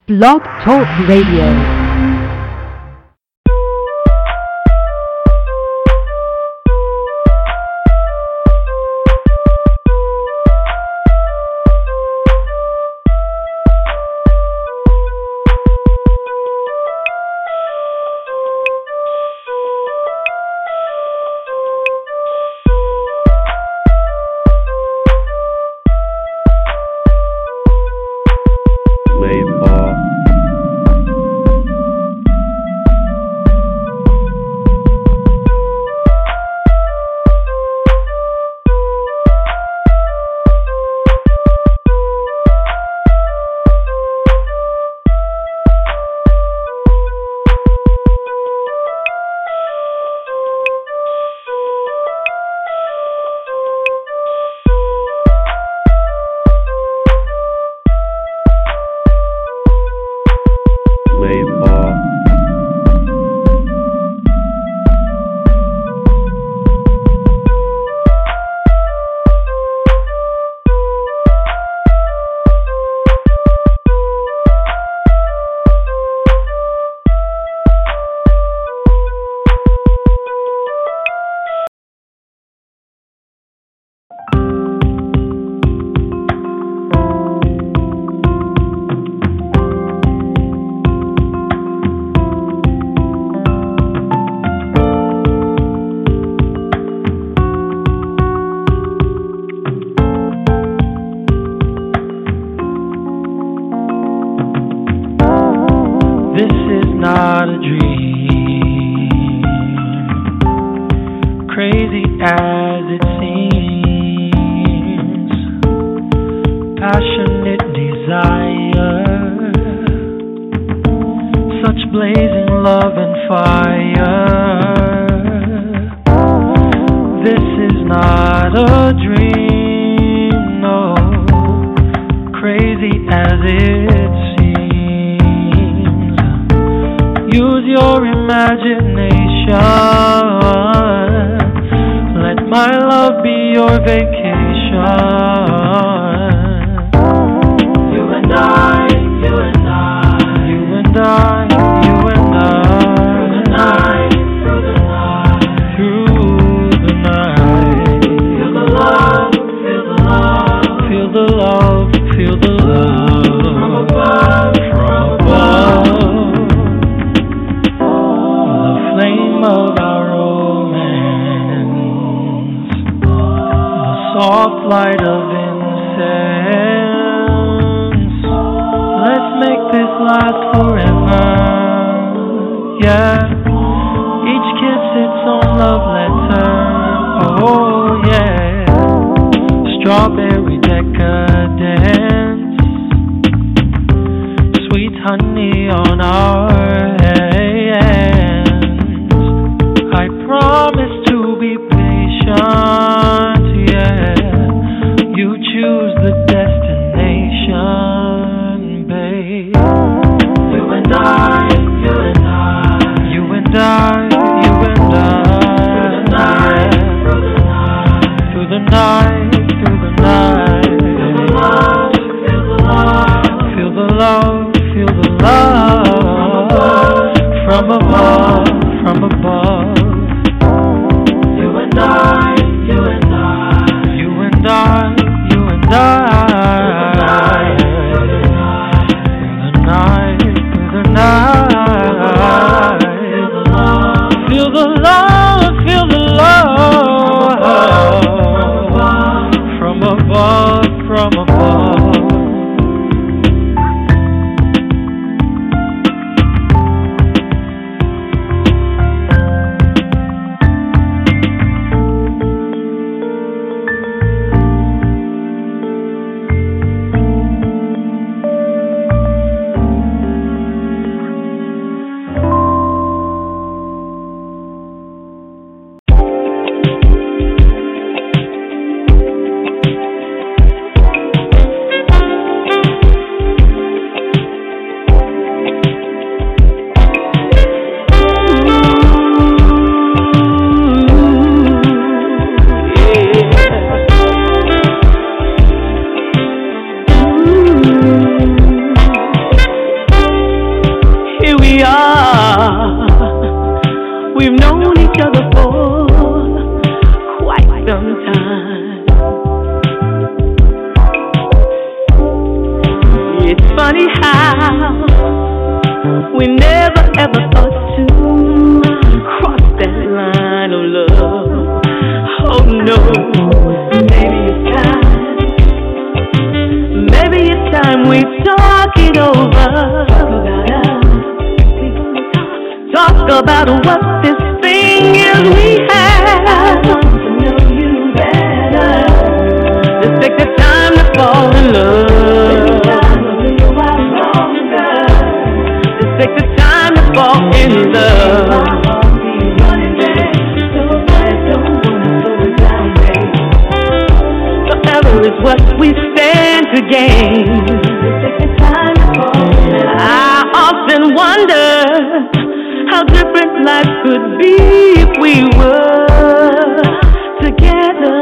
Blog Talk Radio. Night. how we never ever thought to cross that line of love. Oh no, maybe it's time we talk it over. Talk about what this thing is we have. Let's take the time to fall in love. Let's take the time to fall in love. Forever is what we stand to gain. I often wonder how different life could be if we were together.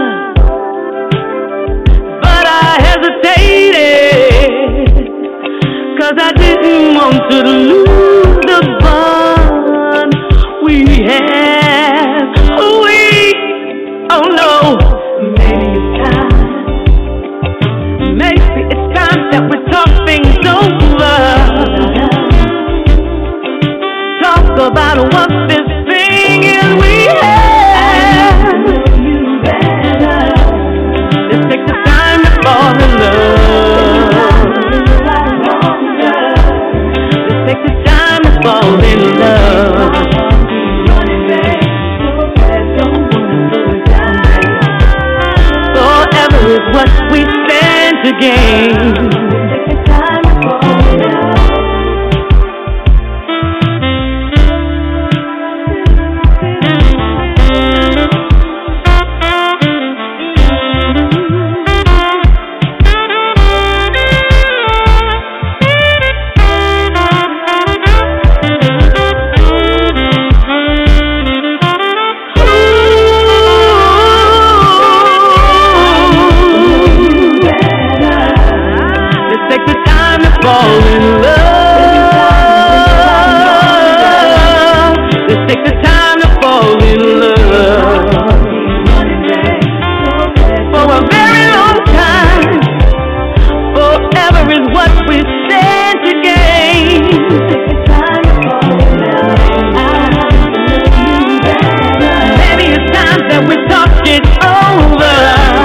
But I hesitated, 'cause I didn't want to lose the bond we had. Oh no, maybe it's time that we talk things over. Talk about what this thing is we have. Let's take the time to fall in love. Let's take the time to fall in love. Forever is what we stand to gain. Fall in love. Let's take the time to fall in love. For a very long time, forever is what we stand to gain. Maybe it's time that we talk it over.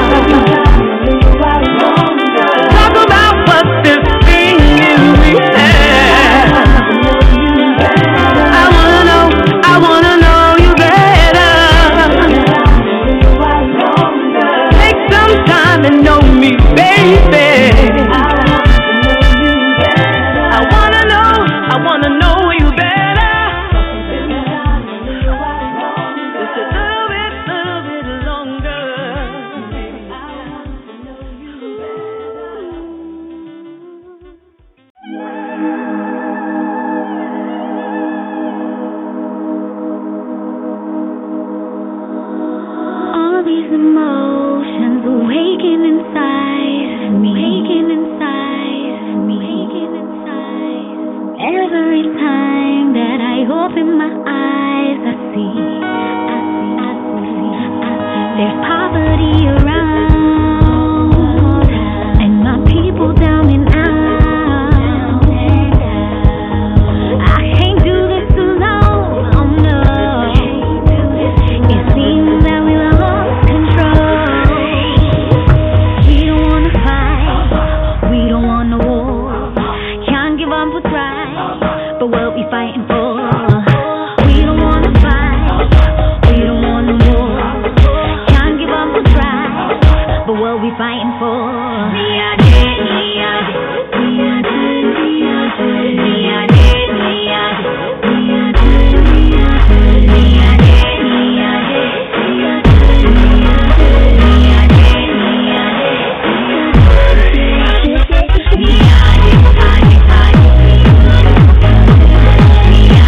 Talk about what this I wanna know you better. Take some time and know me, baby. I wanna know you better. Just a little bit longer. Emotions waking inside me. Every time that I open my eyes, I see. There's poverty around, and my people down and out. I can't do this alone, oh no. It seems that we lost control. We don't wanna fight, we don't wanna war. Can't give up what's right, but what we fighting for? We don't wanna fight, we don't wanna war. Can't give up what's right, but what we fighting for? Yeah.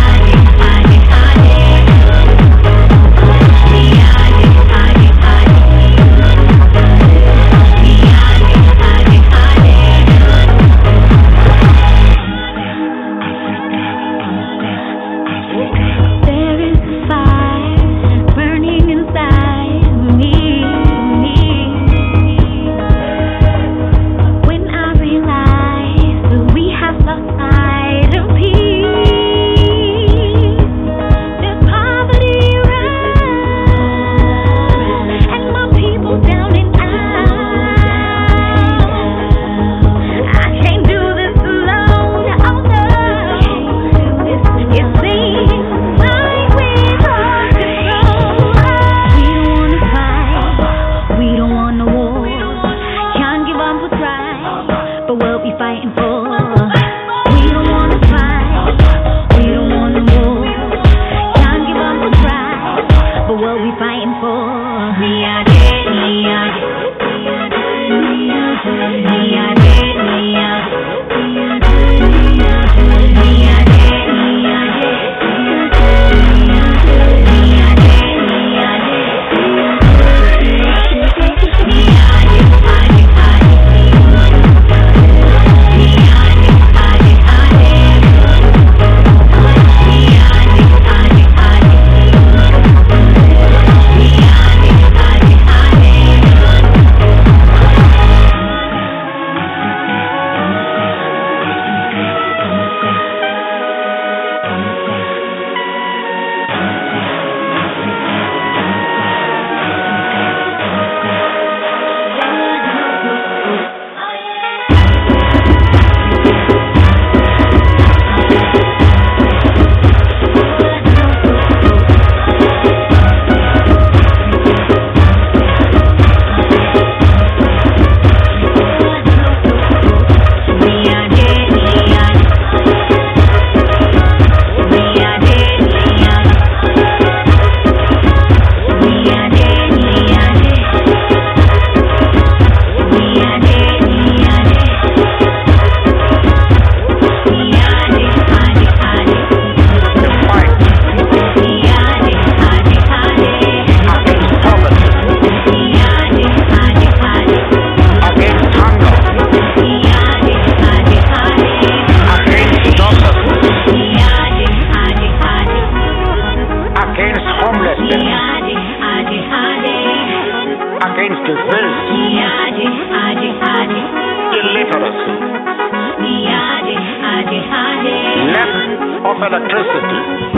electricity,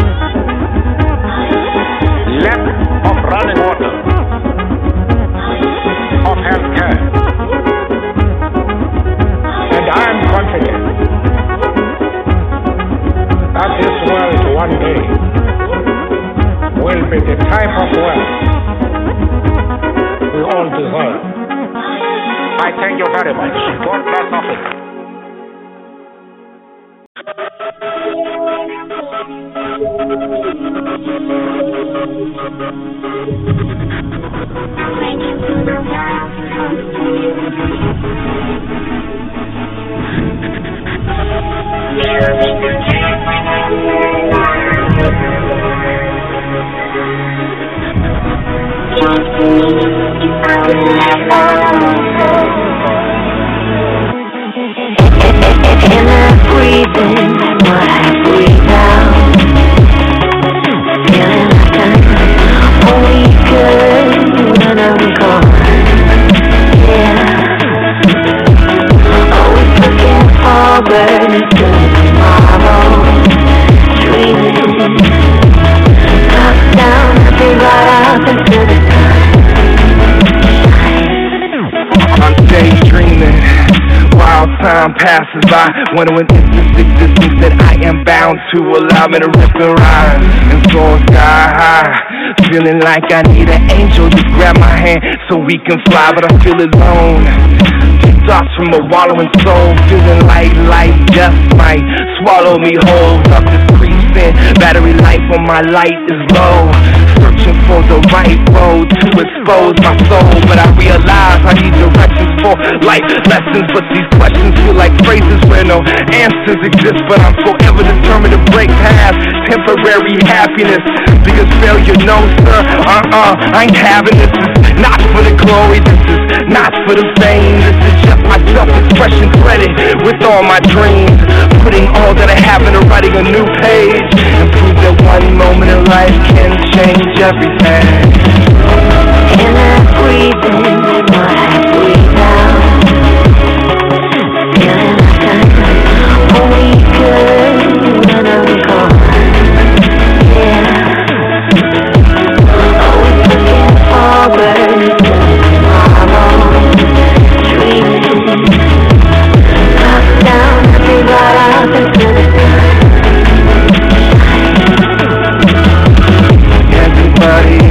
lack of running water, of health care. And I am confident that this world one day will be the type of world we all deserve. I thank you very much. God bless Africa. And I'm breathing what I breathe out, feeling like I'm only good when I'm gone. Yeah, always looking forward to tomorrow, dreaming, top down, nothing right up into the sun. I'm daydreaming while time passes by, wondering if this existence that I am bound to allow me to rip and rhyme and soar sky high. Feeling like I need an angel to grab my hand so we can fly, but I feel alone. Deep thoughts from a wallowing soul, feeling like life just might swallow me whole. Up this creasing, battery life on my light is low. Searching for the right road to expose my soul, but I realize I need directions for life lessons. But these questions feel like phrases where no answers exist. But I'm forever determined to break past temporary happiness, because failure, no sir, I ain't having this. Is not for the glory, this is not for the fame. This is just my self-expression, credit with all my dreams, putting all that I have into writing a new page, and prove that one moment in life can change everything. And I'm breathing what I breathe out, feeling like I'm only good when I'm gone. Yeah, always looking forward to tomorrow, dreaming, top down, nothing right up into the sun. Everybody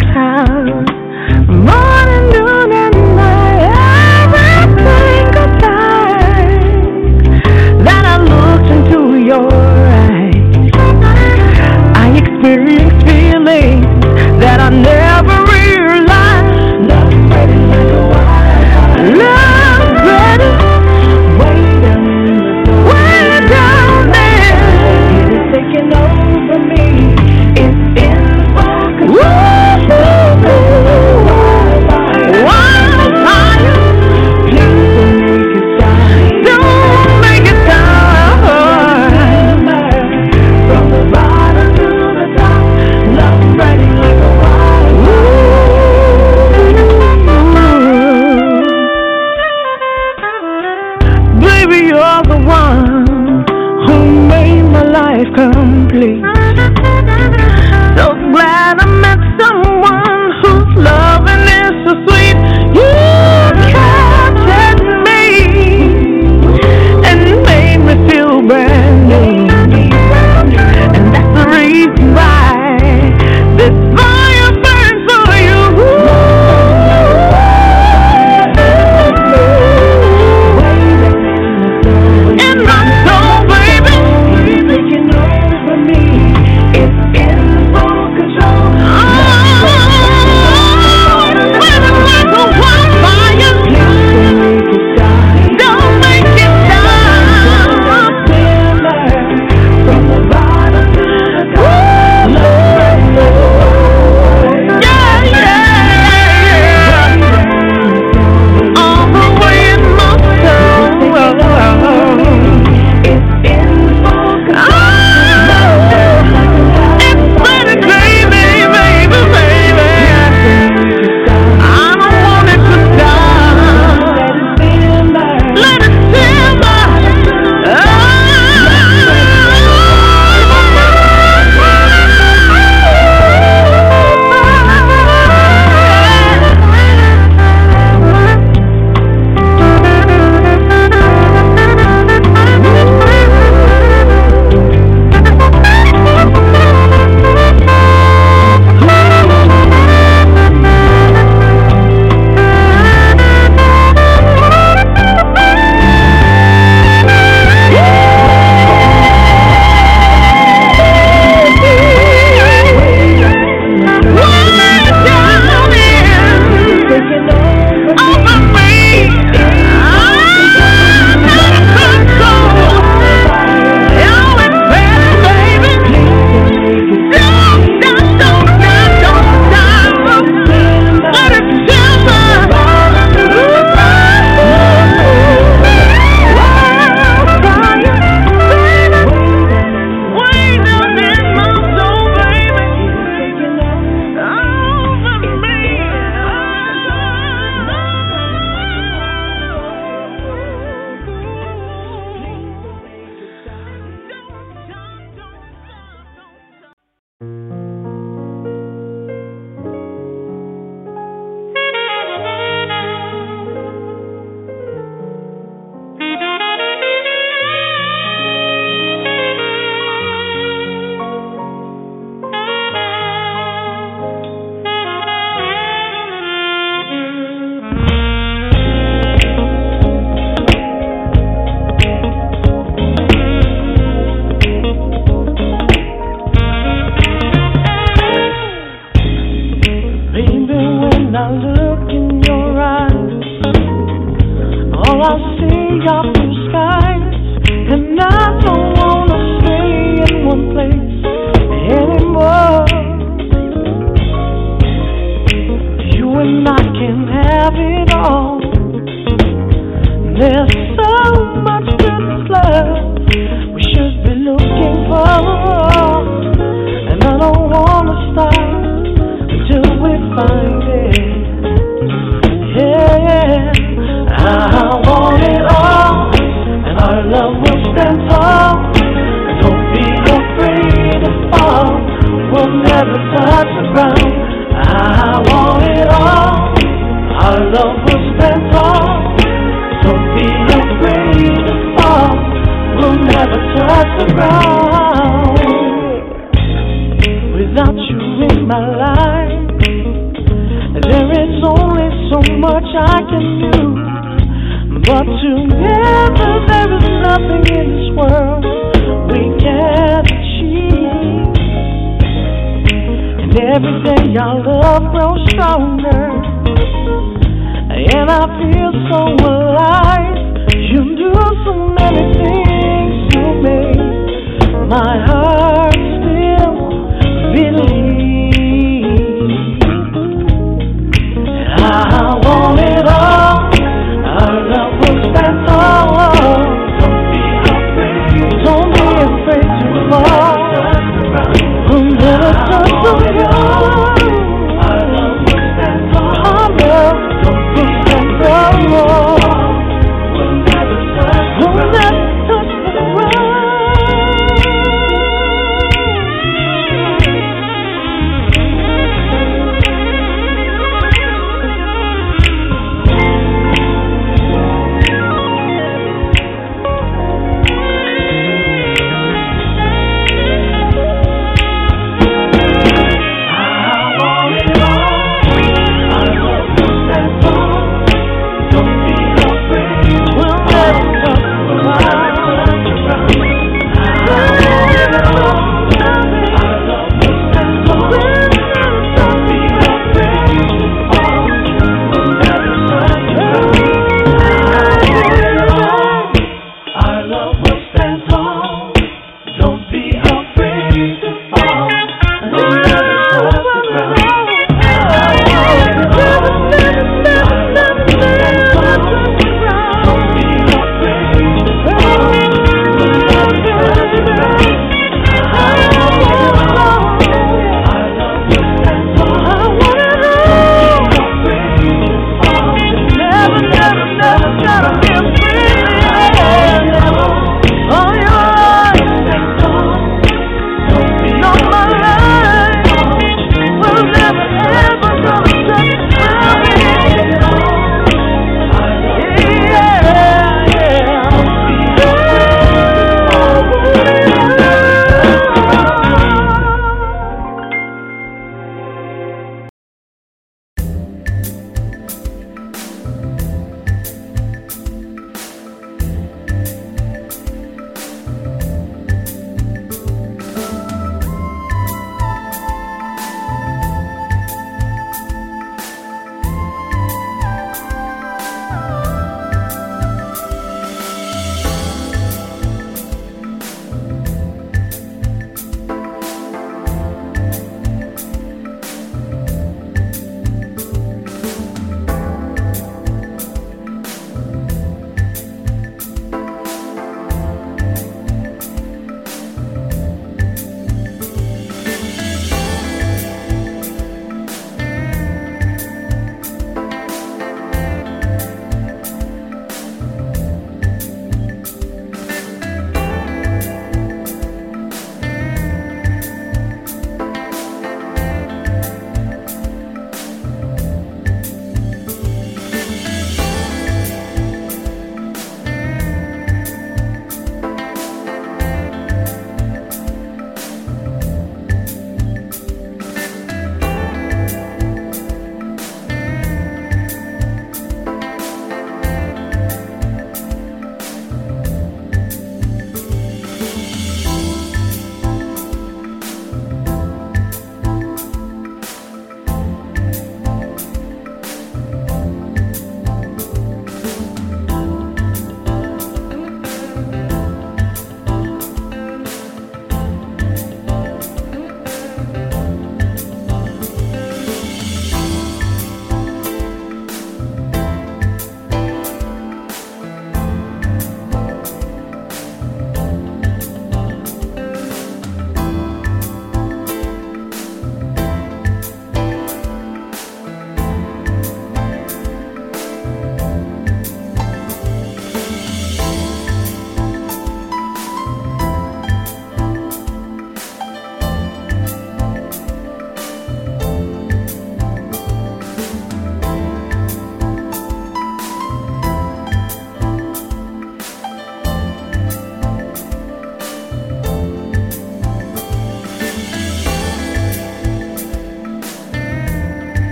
time. Morning, noon, and night, every single time that I looked into your eyes, I experienced feelings that I never realized. Love ready like a wildfire. Love ready. Way down there. It is taking over me. It's in full control. Wildfire. Please don't make it stop. From the bottom to the top. Love ready like a wildfire. Baby, you're the one who made my life complete. So glad I met someone whose loving is so sweet. You captured me and made me feel brand new. And that's the reason why this fire burns for you. In my soul, baby, taking over me. It's in full control. Oh, it's burning like a wildfire. Don't make it stop. From the bottom to the top. Yeah, yeah. All the way in my soul. It's in full control. It's burning, baby, baby, baby. I don't want it to stop. Let it simmer. Never something new. But together there is nothing in this world we can't achieve. And every day our love grows stronger, and I feel so alive. You do so many things to me, my heart still believes. I want it all. Our love will stand tall. Don't be afraid. Don't be afraid to fall. Under the touch of yours, our love will stand tall. Our love will stand tall. We'll never touch the ground.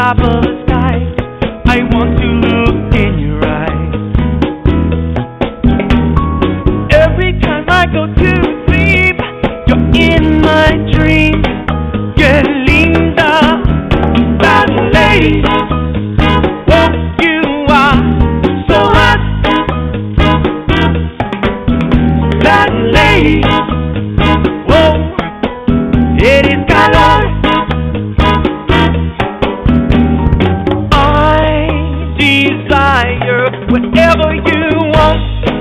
top of the sky. I want to look in your eyes. Every time I go to sleep, you're in my dreams. You're linda, that lady. Oh, you are so hot. That lady. Oh, it is calor. Desire whatever you want.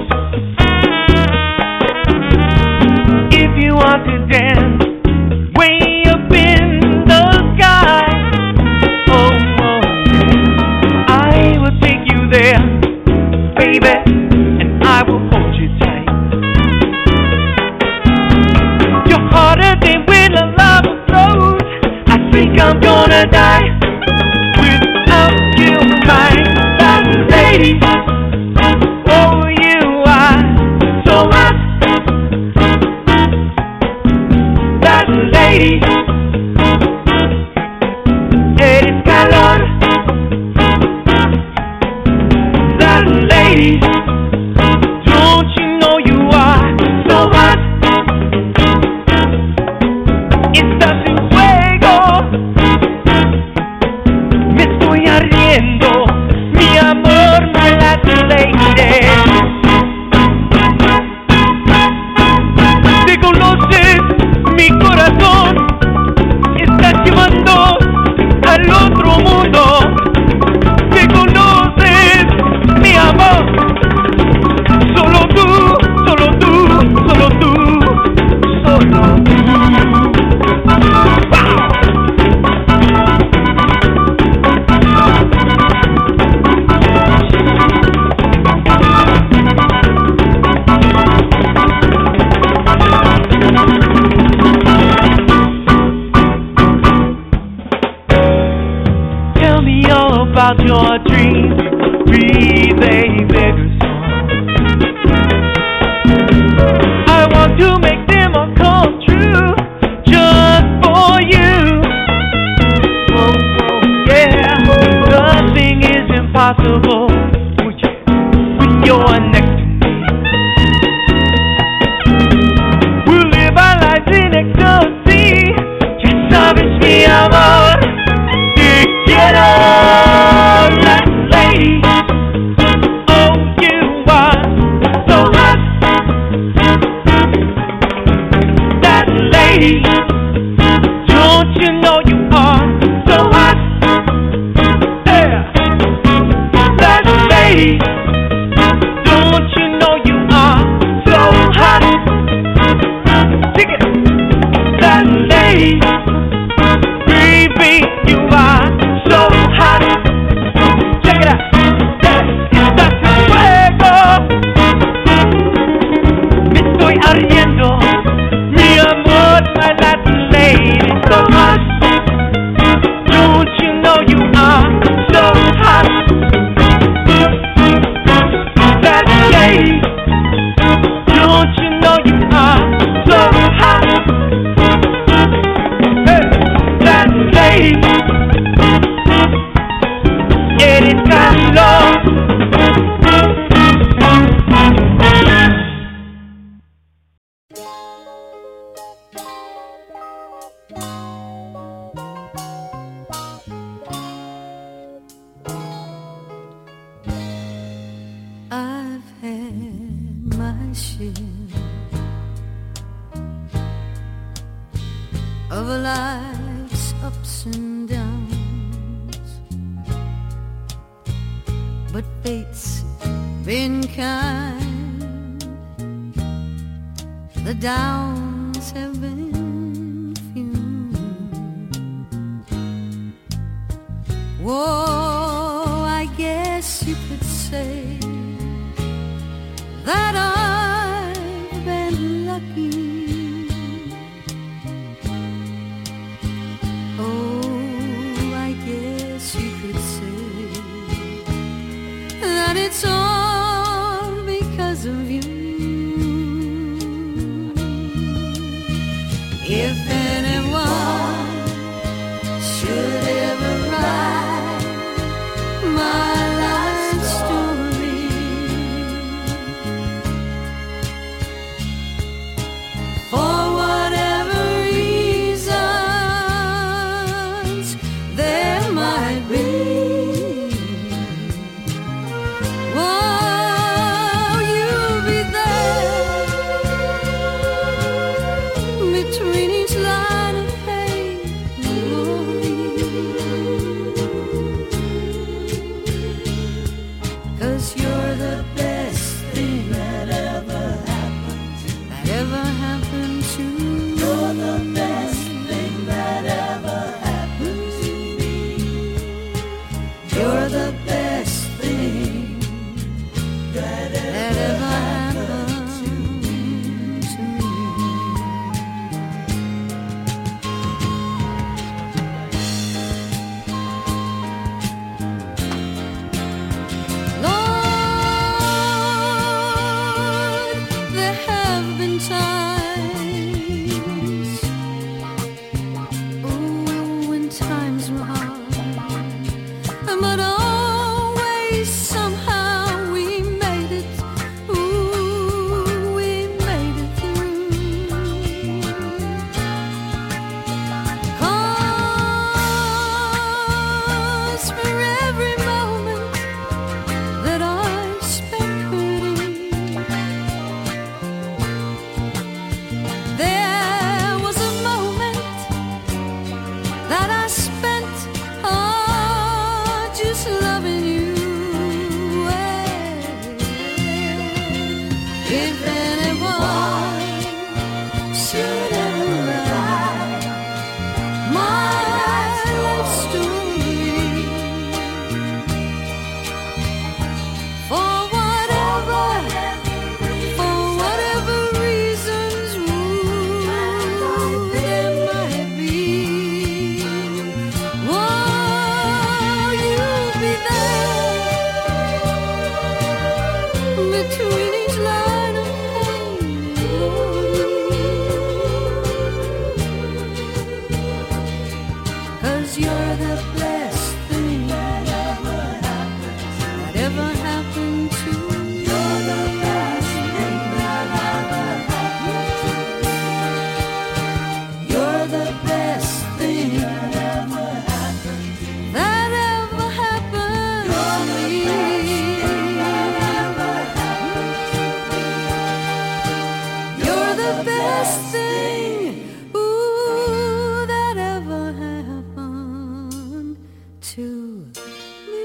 If you want to dance way up in the sky, oh, I will take you there, baby, and I will hold you tight. You're harder than when the lava flows. I think I'm gonna die without you, my lady. Oh, you are so hot. That lady. Eres calor. That lady. Don't you know you are so hot? Estás en fuego. Me estoy ardiendo. Mi amor, my Latin lady. Te conoces, mi corazón. Estás llevando al otro mundo. Te conoces, mi amor. Solo tú, solo tú, solo tú, solo tú. About your dreams, breathe a bigger song. I want to make them all come true, just for you. Oh, yeah, nothing is impossible when you're next to me. We'll live our lives in ecstasy. Ya sabes, mi amor, te quiero. That lady, oh, you are so hot. That lady, don't you know you are so hot? Yeah. That lady, don't you know you are so hot? Take it. That lady, baby, you are so hot. Check it out. Estás en fuego. Me estoy ardiendo. Mi amor, my Latin lady, so hot. Don't you know you are so hot? That lady. Don't you know you are so hot? Hey, that lady. Eres calor. I've had my share of life's ups and downs, but fate's been kind. The downs have been few. Whoa, I guess you could say that I've been lucky. Oh, I guess you could say that it's all because of you. If anyone should ever rise ever happened to me. You're the best thing that ever happened to me. You're the best thing that ever happened to me. Lord, there have been times, oh, when times were hard, but always somehow we made it. Ooh, we made it through. 'Cause for every moment that I spent hurting, there was a moment that I spent just loving you. If anyone should ever write my life story, for whatever reasons there might be, oh, you'll be there between each line of pain. 'Cause you're the best thing that ever happened to me. You're the best thing that ever happened to me. You're the best thing that ever happened to me. That ever happened to me. You're the best thing, ooh, that ever happened to me.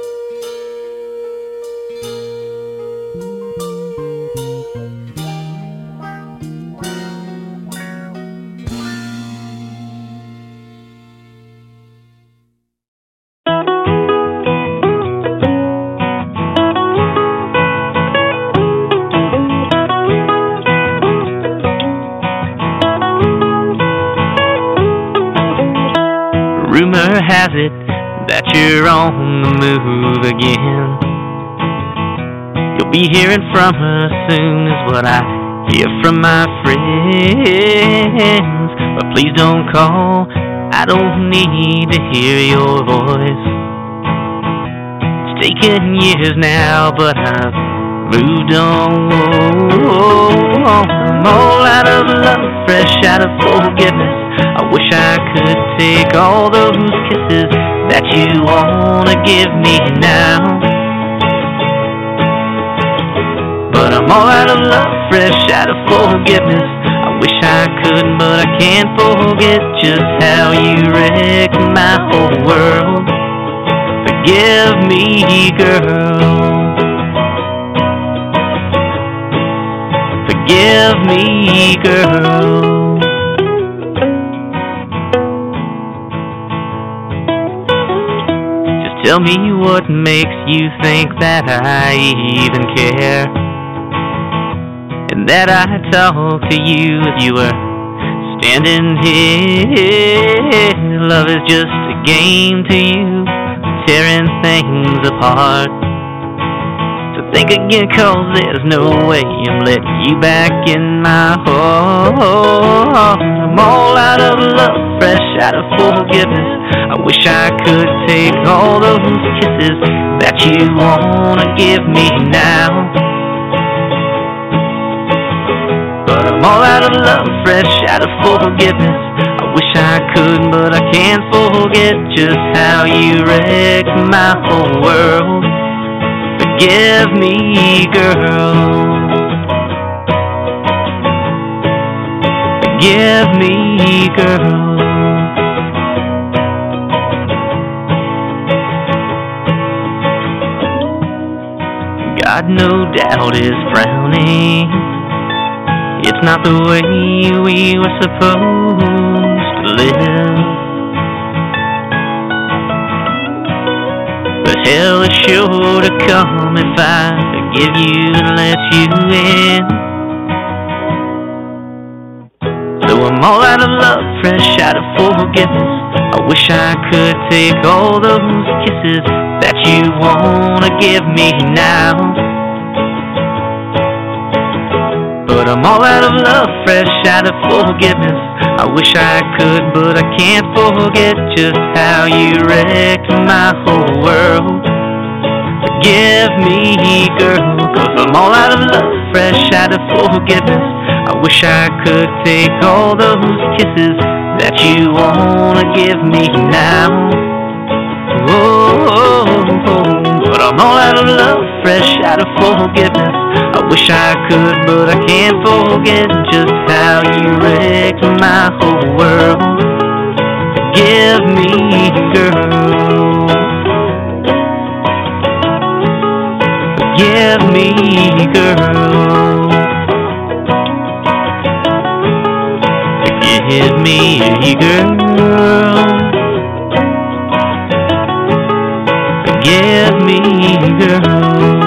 Rumor has it that you're on the move again. You'll be hearing from her soon, is what I hear from my friends. But please don't call, I don't need to hear your voice. It's taken years now, but I've moved on. I'm all out of love, fresh out of forgiveness. I wish I could take all those kisses that you wanna give me now. But I'm all out of love, fresh out of forgiveness. I wish I could, but I can't forget just how you wrecked my whole world. Forgive me, girl. Forgive me, girl. Tell me what makes you think that I even care, and that I talk to you if you were standing here. Love is just a game to you, tearing things apart. So think again, 'cause there's no way I'm letting you back in my heart. I'm all out of love, fresh out of forgiveness. I wish I could take all those kisses that you wanna give me now. But I'm all out of love, fresh out of forgiveness. I wish I could, but I can't forget just how you wrecked my whole world. Forgive me, girl. Forgive me, girl. God no doubt is frowning. It's not the way we were supposed to live. But hell is sure to come if I forgive you and let you in. So I'm all out of love, fresh out of forgiveness. I wish I could take all those kisses that you wanna give me now. But I'm all out of love, fresh out of forgiveness. I wish I could, but I can't forget just how you wrecked my whole world. Forgive me, girl, 'cause I'm all out of love, fresh out of forgiveness. I wish I could take all those kisses that you wanna give me now. Oh, but I'm all out of love, fresh out of forgiveness. I wish I could, but I can't forget just how you wrecked my whole world. Forgive me, girl. Forgive me, girl. Forgive me, girl. Forgive me, girl.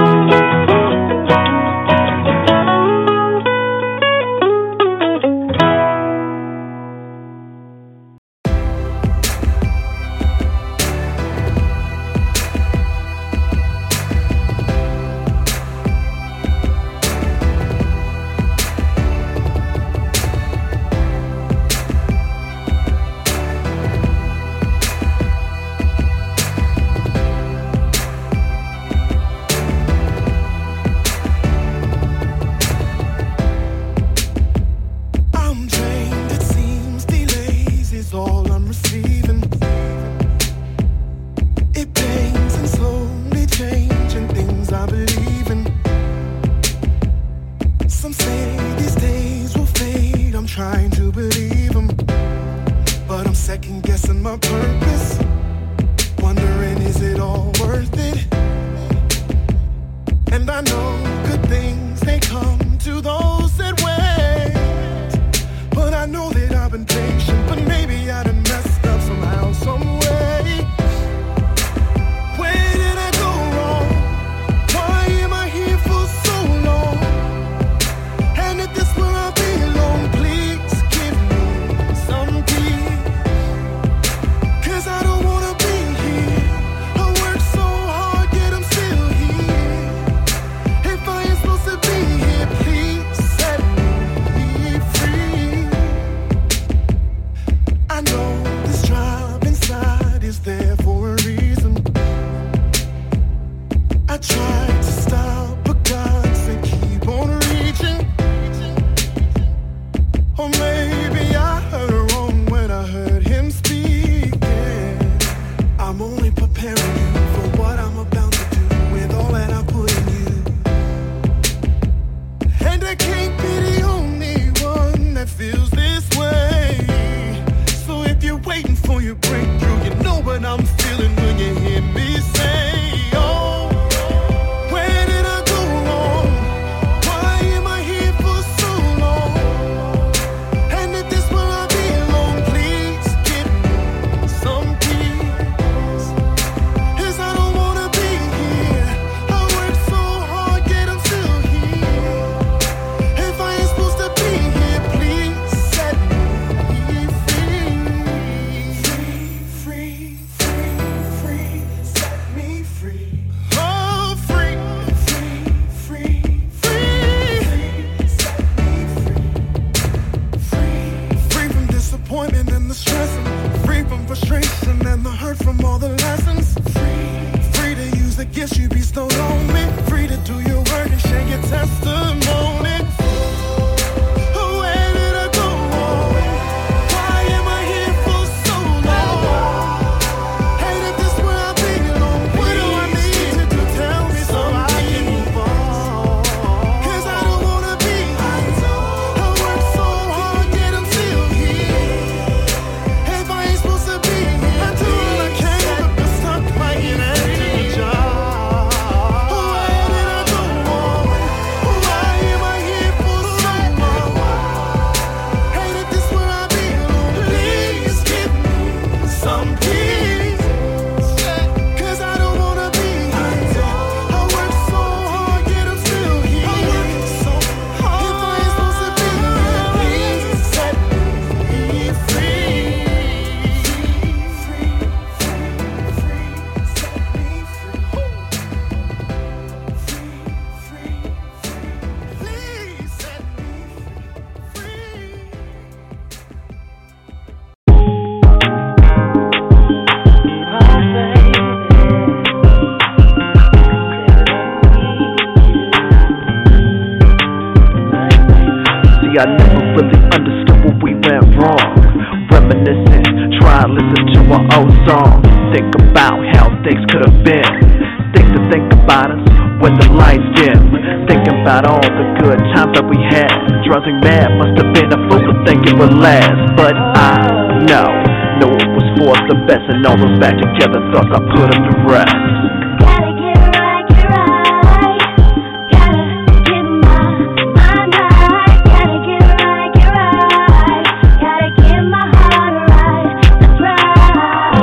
I never really understood where we went wrong. Reminiscing, try and listen to our old songs. Think about how things could have been. Think about us when the lights dim. Thinking about all the good times that we had. Drives me mad, must have been a fool to think it would last. But I know it was for the best. And all those back together thoughts, I put them to rest. Gotta get right, get right. Gotta get my mind right. Gotta get right, get right. Gotta get my heart right. That's right.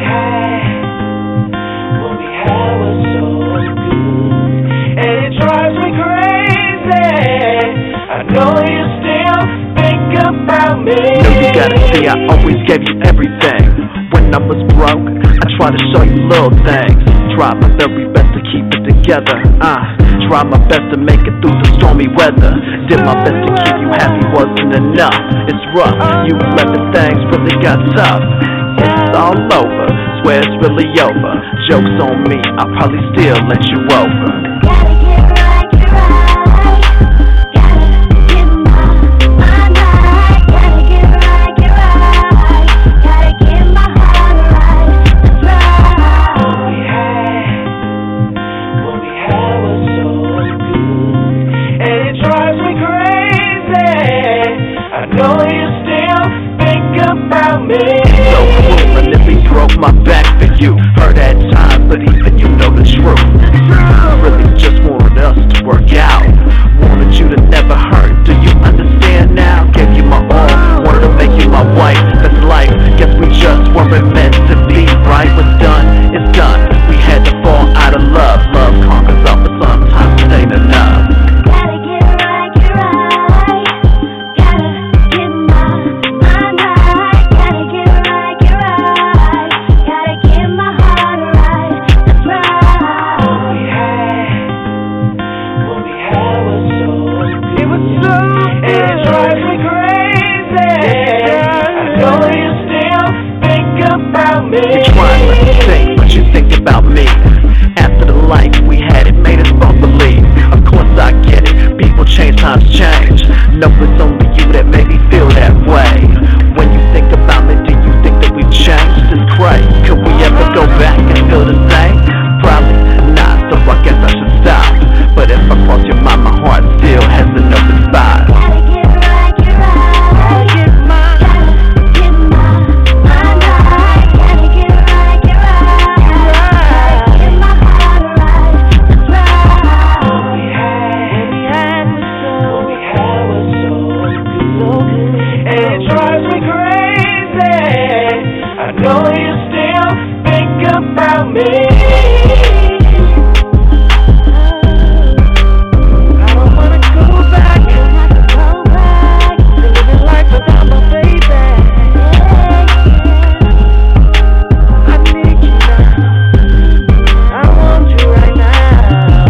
What we had was so good, and it drives me crazy. I know you still think about me. No, you gotta see, I always gave you everything. When I was broke, I tried to show you little things. Tried my very best to keep it together. Tried my best to make it through the stormy weather. Did my best to keep you happy, wasn't enough. It's rough, you left and things really got tough. It's all over, swear it's really over. Joke's on me, I'll probably still let you over. Gotta get right, get right. Gotta get my mind right. Gotta get right, get right. Gotta get my heart right. That's right. What we had was so good, And it drives me crazy. I know you still think about me. So cruel, and if he broke my back for you. Heard at times, but even you know the truth. Really just wanted us to work out. Wanted you to never hurt. Do you understand now? Gave you my all, wanted to make you my wife. That's life. Guess we just weren't meant to be. Right? What's done is done. We had to fall out of love. Love conquers all, but sometimes it ain't enough. gotta get right, get right. Gotta get my mind right. Gotta get right, get right. Gotta get my heart right. That's right. What we had was so good. It was so good. And it drives me crazy. I know you still think about me. You're trying not to think, but you think about me. After the life we had, it made us both believe. Of course I get it, people change, times change. No, it's only you that made me feel that way. When you think about me, do you think that we've changed? It's crazy. Could we ever go back and feel the same? Probably not, so I guess I should stop. But if I cross your mind, my heart still has an open spot. Gotta get right, get right. Gotta get my mind right. Gotta get right, get right. Gotta get my heart right. That's right. What we had was so good. And it drives me crazy. I know you still think about me. I don't wanna go back. Living life without my baby. I need you now. I want you right now.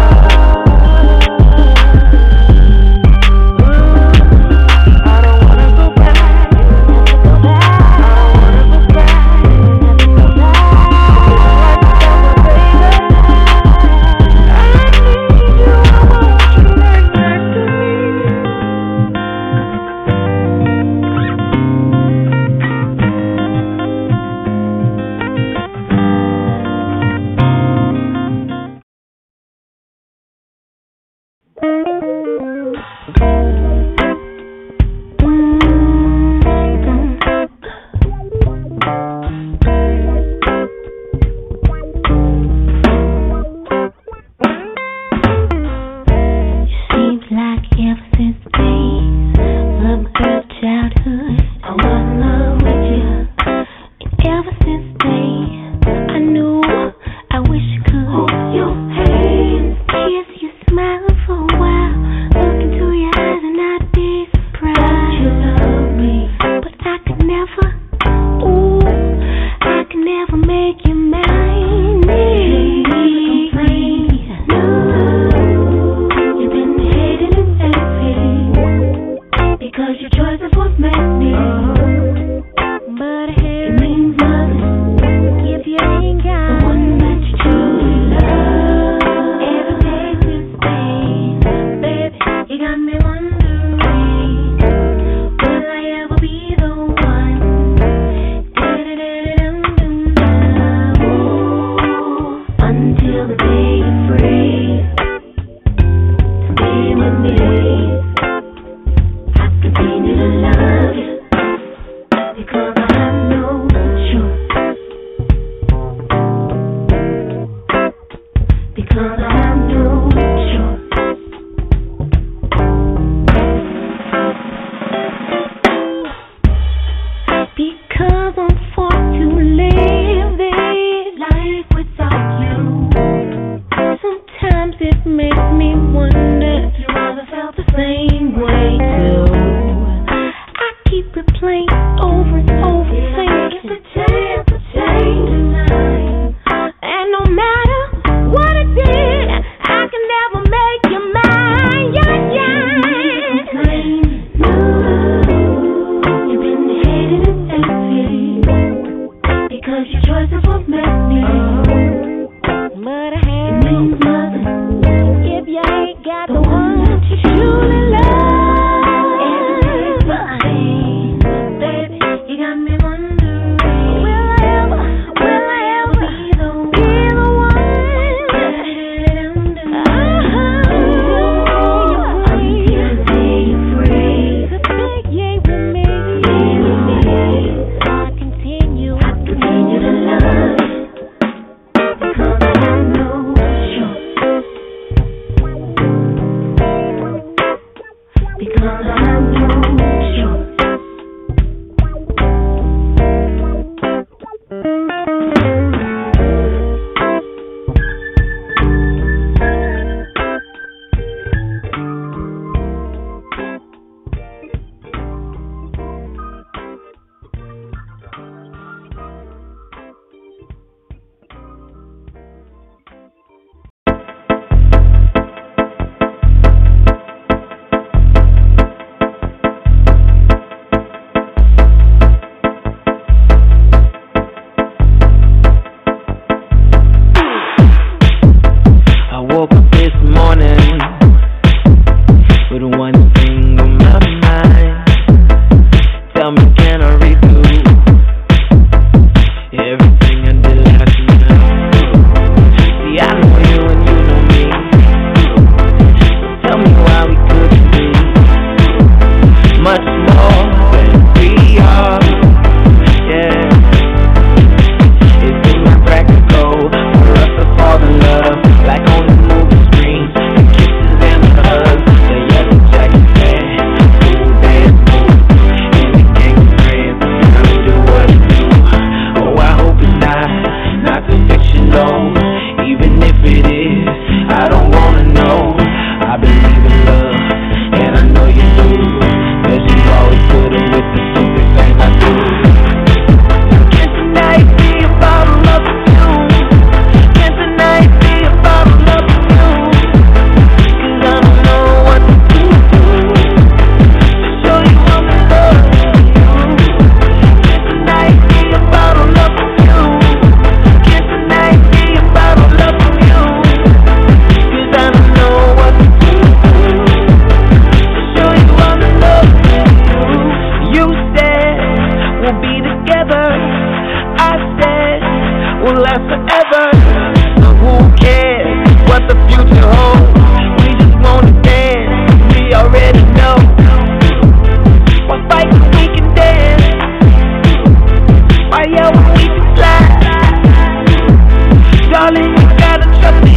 I don't wanna go back. I don't wanna go back. Living life without my baby. I need you. I want you right next to me. Seems like ever since the days of my early childhood, I was in love with you. And ever since the day I knew I wish I could hold your hand, kiss you, smile for a while, look into your eyes and I'd be surprised. You love me, but I could never, I could never make you mine. No, you've been hated and envied because your choices what made me. But it means nothing if you ain't got the one that you truly love. Every day since then, baby, you got me wondering. heart. Yeah. Is it not practical for us to fall in love like on the movie screen? The kisses and the hugs, the yellow jacket band, cool dance moves, and the gang of friends trying to do what it do. Oh, I hope it's not too fictional. Even if it is, I don't wanna know. I believe in love, and I know you do, 'cause you always put it with the stupid thing I do. Can tonight be about a love for you? Can tonight be about a love for you? 'Cause I don't know what to do to show you I'm in love with you. Can tonight be about a love for you? Can tonight be about a love for you? 'Cause I don't know what to do to show you I'm in love with you. You said we'll be together. I said we'll last forever. So who cares what the future holds? We just wanna dance. We already know. Why fight when we can dance? Why yell when we can fly? Darling, you gotta trust me.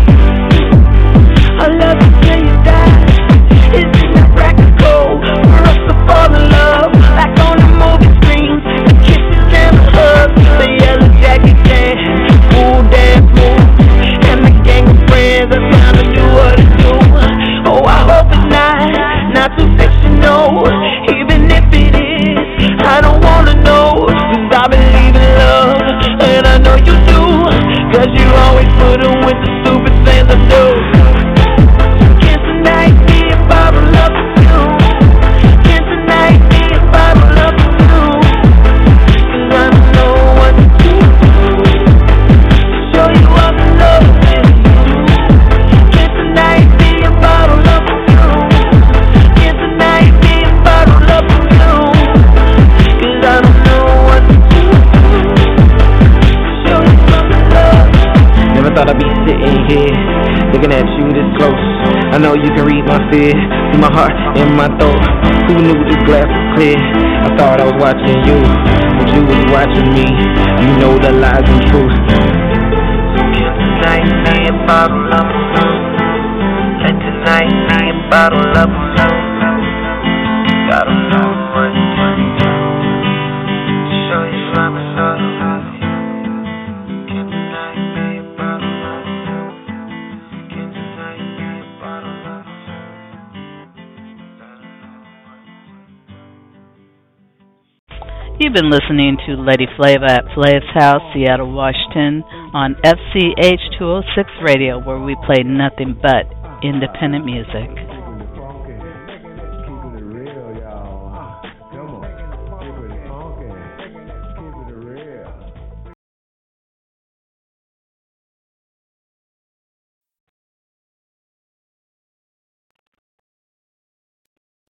I love you till you die. It's not practical for us to fall in love like on the movie screen. The kisses and the hugs, the yellow jacket dance, cool dance moves, and the gang of friends are trying to do what it do. Oh, I hope it's not too fictional. Even if it is, I don't wanna know, 'cause I believe in love, and I know you do, 'cause you always put them with the stupid things I do. Can tonight be about a love for you? Can tonight be about a love for you? 'Cause I don't know what to do to show you I'm in love with you. Can tonight be about a love for you? Can tonight be about a love for you? 'Cause I don't know what to do to show you I'm in love. Never thought I'd be sitting here looking at you this close. I know you can read my fear, see my heart in my throat. Who knew this glass was clear? I thought I was watching you, but you was watching me. You know the lies and truth. Can tonight be about a love for you? Can tonight be about a love for you? Gotta know what to do to show you I'm in love with you. Can tonight be about a love for you? Can tonight be about a love for you? You've been listening to Lady Flava at Flav's House, Seattle, Washington, on FCH 206 Radio, where we play nothing but independent music.